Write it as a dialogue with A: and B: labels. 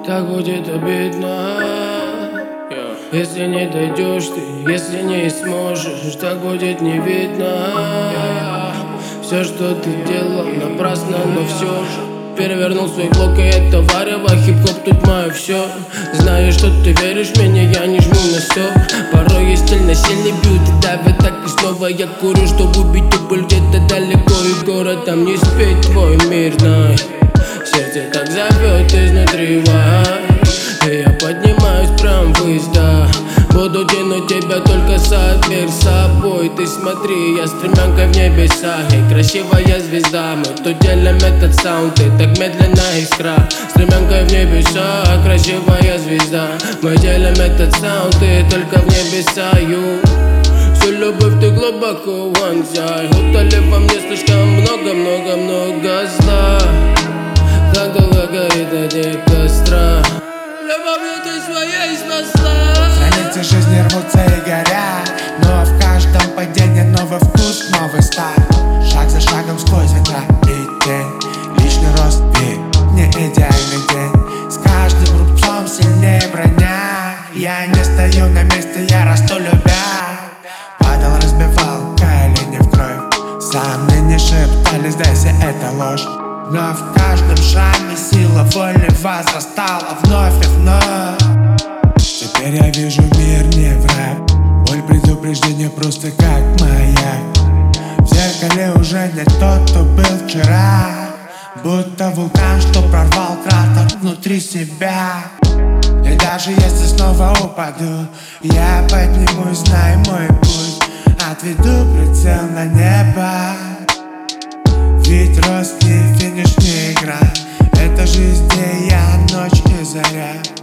A: Так будет обидно, если не дойдешь ты, если не сможешь, так будет не видно. Все, что ты делал, напрасно, но все же перевернул свой блок, и это варево. Хип-хоп тут мое все. Знаю, что ты веришь в меня, я не жму на стоп. Порой есть стиль насильный, бьют и давят, так и снова я курю, чтобы убить тупо где-то далеко. И город там не спит твой мирный. Сердце так зовет изнутри, и я поднимаюсь прям вызда. Буду тянуть тебя только соответь собой. Ты смотри, я стремянкой в небеса, и красивая звезда. Мы тут делим этот саунд, ты так медленно искра. Стремянкой в небеса, красивая звезда. Мы делим этот саунд, ты только в небеса. Всю любовь ты глубоко вонзай. Утоли во мне слишком много зла. Так долго горит эти костра. Любовью ты своей спасла.
B: Страницы жизни рвутся и горят, но в каждом падении новый вкус, новый старт. Шаг за шагом сквозь ветра и тень. Личный рост и не идеальный день. С каждым рубцом сильнее броня. Я не стою на месте, я расту любя. Падал, разбивал колени в кровь. Сомнения шептали, сдайся, это ложь. Но в каждом шаге сила воли возрастала вновь и вновь. Теперь я вижу мир не враг. Боль предупреждения просто как маяк. В зеркале уже не тот, кто был вчера. Будто вулкан, что прорвал кратер внутри себя. И даже если снова упаду, я поднимусь, знай мой путь. Отведу прицел на небо. Ведь рост не финиш, не игра. Это жизнь, где я ночь и заря.